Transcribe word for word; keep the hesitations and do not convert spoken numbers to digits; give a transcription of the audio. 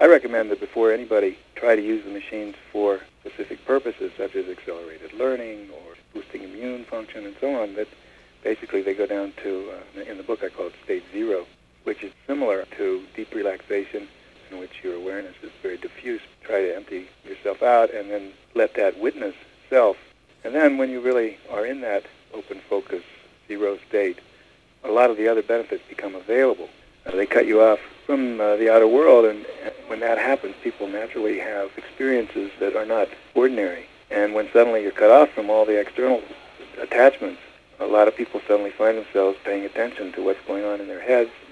I recommend that before anybody try to use the machines for specific purposes, such as accelerated learning or boosting immune function and so on, that basically they go down to, uh, in the book I call it state zero, which is similar to deep relaxation, in which your awareness is very diffuse. Try to empty yourself out and then let that witness self. And then when you really are in that open focus zero state, a lot of the other benefits become available. Uh, they cut you off from uh, the outer world, and uh, when that happens, people naturally have experiences that are not ordinary. And when suddenly you're cut off from all the external attachments, a lot of people suddenly find themselves paying attention to what's going on in their heads,